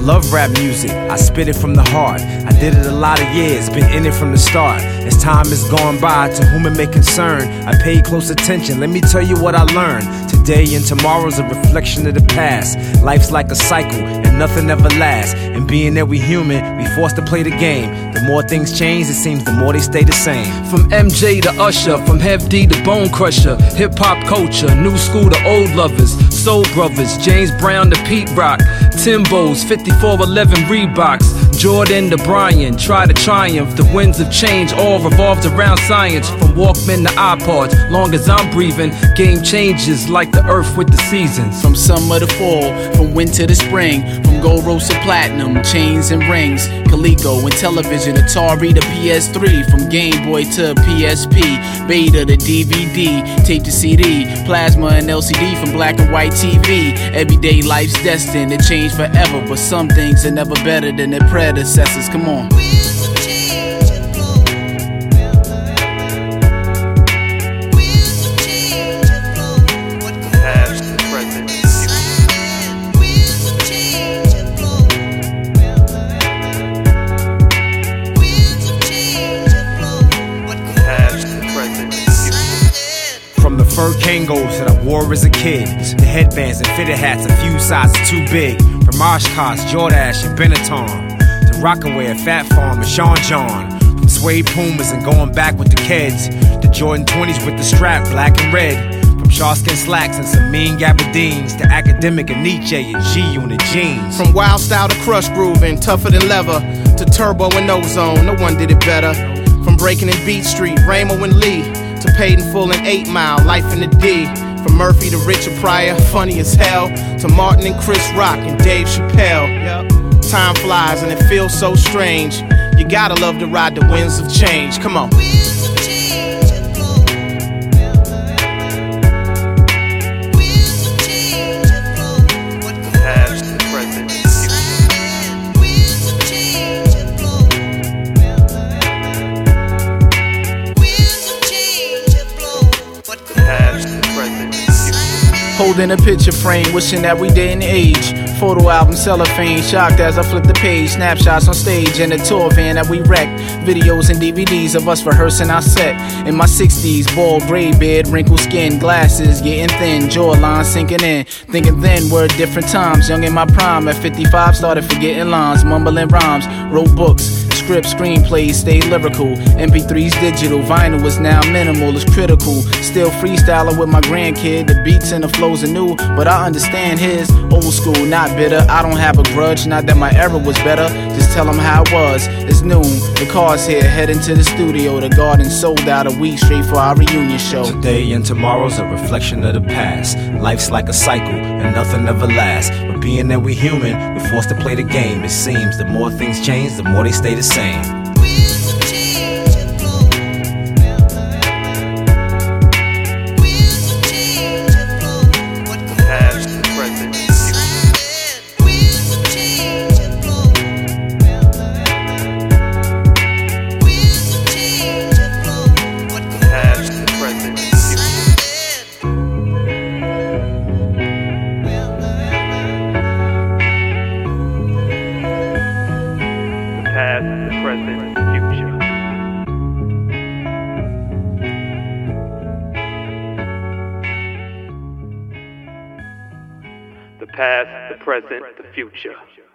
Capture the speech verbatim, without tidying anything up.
love rap music, I spit it from the heart. I did it a lot of years, been in it from the start. As time has gone by, to whom it may concern, I paid close attention, let me tell you what I learned. Today and tomorrow's a reflection of the past. Life's like a cycle, and nothing ever lasts. And being that we human, we forced to play the game. The more things change, it seems the more they stay the same. From M J to Usher, from Hef D to Bone Crusher, hip-hop culture, new school to old lovers, Soul Brothers, James Brown to Pete Rock, Timbos, fifty-four eleven Reeboks, Jordan to Brian, try to triumph. The winds of change all revolved around science. From Walkman to iPods, long as I'm breathing, game changes like the earth with the seasons. From summer to fall, from winter to spring, from gold, rose to platinum, chains and rings, Coleco and television, Atari to P S three, from Game Boy to P S P, Beta to D V D, tape to C D, plasma and L C D, from black and white T V. Everyday life's destined to change forever, but some things are never better than their predecessors. Come on. From the fur Kangos that I wore as a kid, the headbands and fitted hats a few sizes too big. From Oshkosh, Jordache and Benetton, to Rockaway and Fat Farm and Sean John. From suede Pumas and going back with the kids, to Jordan twenties with the strap, black and red. From Sharskin slacks and some mean gabardines, to Academic and Nietzsche and G-Unit jeans. From wild style to crush groove and tougher than leather, to turbo and ozone, no one did it better. From breaking in Beat Street, Ramo and Lee, to paid in full and eight mile, life in the D. From Murphy to Richard Pryor, funny as hell, to Martin and Chris Rock and Dave Chappelle. Yep. Time flies and it feels so strange. You gotta love to ride the winds of change. Come on. Holding a picture frame, wishing that we didn't age. Photo album cellophane, shocked as I flip the page. Snapshots on stage in a tour van that we wrecked. Videos and D V Ds of us rehearsing our set. In my sixties, bald gray beard, wrinkled skin, glasses getting thin, jawline sinking in. Thinking then were different times, young in my prime. At fifty-five, started forgetting lines, mumbling rhymes, wrote books. Script, screenplays, stay lyrical. M P threes digital, vinyl is now minimal, it's critical. Still freestyling with my grandkid, the beats and the flows are new, but I understand his. Old school, not bitter, I don't have a grudge, not that my era was better, just tell him how it was. It's noon, the car's here, heading to the studio. The garden sold out a week straight for our reunion show. Today and tomorrow's a reflection of the past. Life's like a cycle, and nothing ever lasts. But being that we're human, we're forced to play the game. It seems the more things change, the more they stay the same. Past, the present, the future. The past, the present, the future.